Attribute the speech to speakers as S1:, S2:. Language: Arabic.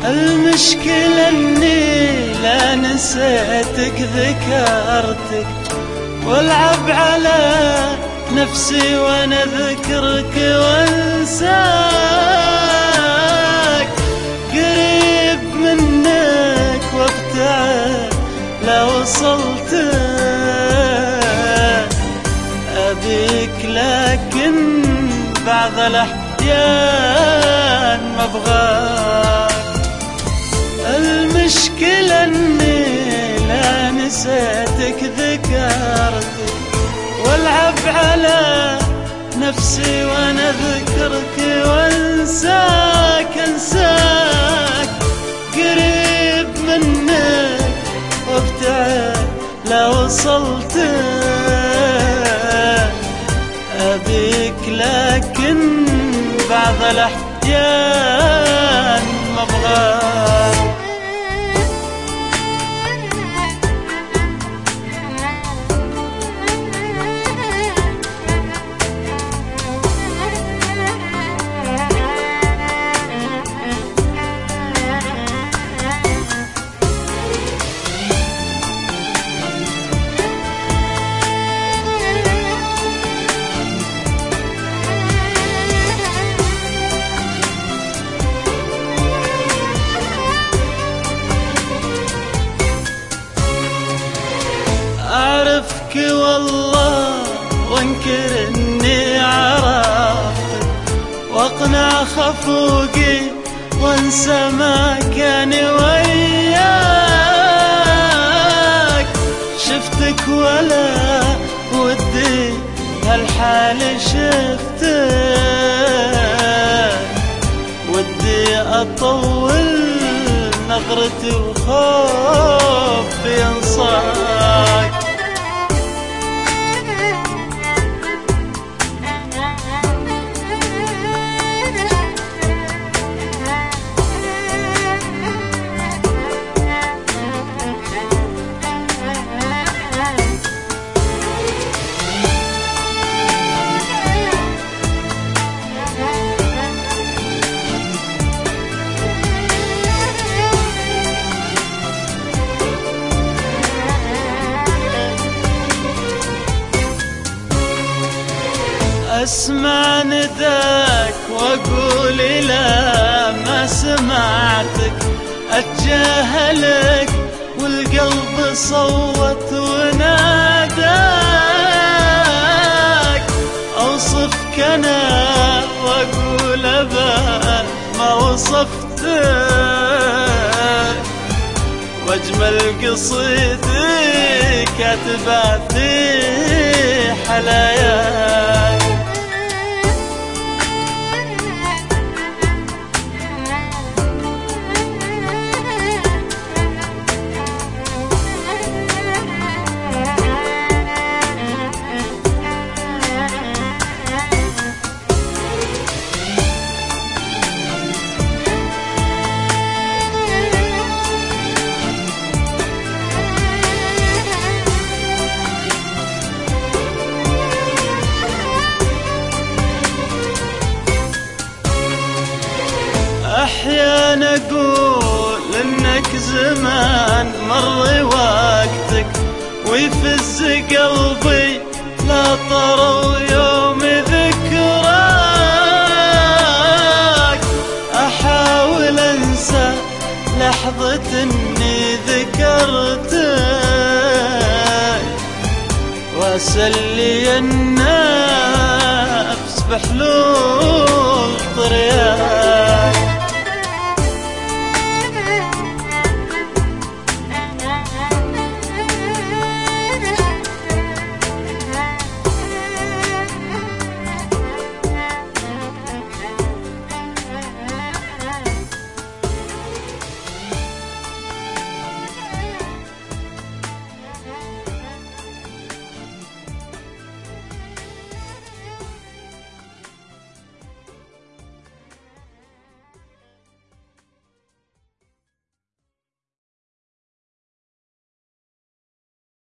S1: المشكلة اني لا نسيتك ذكرتك، والعب على نفسي وانا اذكرك وانساك، قريب منك وابتعد لا وصلت ابيك، لكن بعض الاحيان ما ابغاك. المشكلة اني لا نسيتك ذكرتك، والعب على نفسي وانا اذكرك وانساك، انساك قريب منك وابتعد لا وصلت ابيك، لكن بعض الاحيان ما ابغاك. أعرفك والله وانكر اني عرفتك، واقنع خفوقي وانسى ما كان وياك. شفتك ولا ودي هالحال شفتك، ودي اطول نظرتي وخوف ينصاك. أسمع نداك وأقول لا ما سمعتك، أتجاهلك والقلب صوت وناداك. أوصفك أنا وأقول أبد ما وصفتك، وأجمل قصيدي كاتبة في حلاياك. أحيانا أقول إنك زمان مر وقتك، ويفز قلبي لا طروا يوم ذكراك. أحاول أنسى لحظة إني ذكرتك، وأسلي النفس بحلول طرياك.